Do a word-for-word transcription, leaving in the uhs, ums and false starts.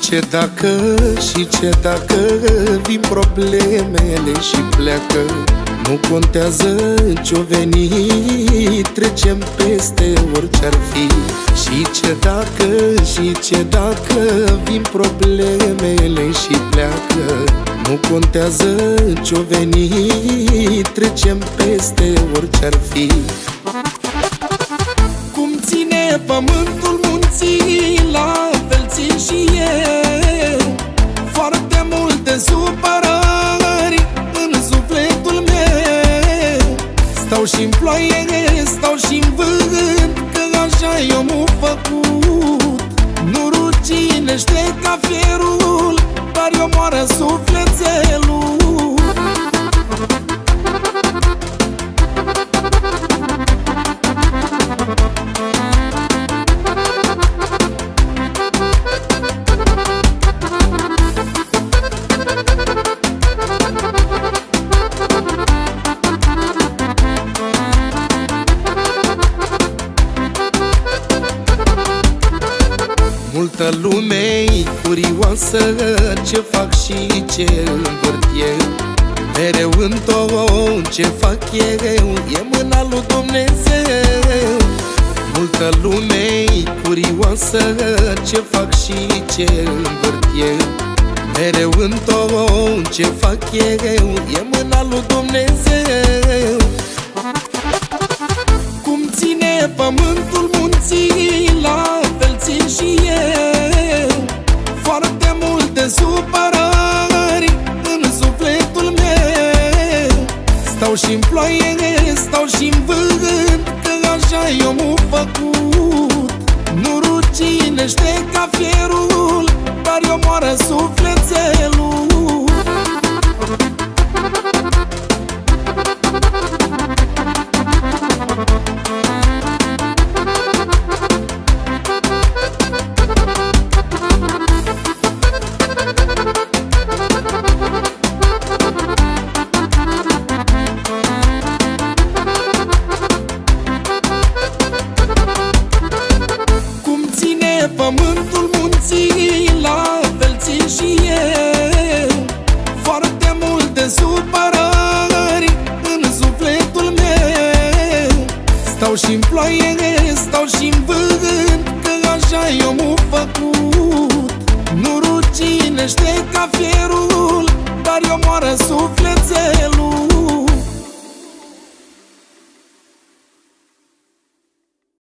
ce dacă, și ce dacă vin problemele și pleacă, nu contează ce-o veni, trecem peste orice-ar fi. Și ce dacă, și ce dacă vin problemele și pleacă, nu contează ce-o veni, trecem peste orice-ar fi. Cum ține pământul munții, la fel țin și eu. Foarte multe supărări în sufletul meu. Stau și-n ploaie, stau și-n vânt, că așa eu m-o făcut. Nu ruginește ca fierul, dar eu moară sufletelul. Multă lume-i curioasă ce fac și ce învârt eu. Mereu în tot ce fac eu e mâna lui Dumnezeu. Multă lume-i curioasă ce fac și ce învârt eu. Mereu în tot ce fac eu e mâna lui Dumnezeu. Cum ține pământul munții, la fel țin și eu. Foarte multe supărări în sufletul meu. Stau și-n ploaie, stau și-n vânt, că așa eu m-o făcut. Nu ruginește ca fierul, dar eu moară sufletelul. Pământul munții, la fel țin și eu. Foarte multe supărări în sufletul meu. Stau și-n ploaie, stau și-n vânt, că așa eu m-o făcut. Nu ruginește ca fierul, dar eu moară sufletelul.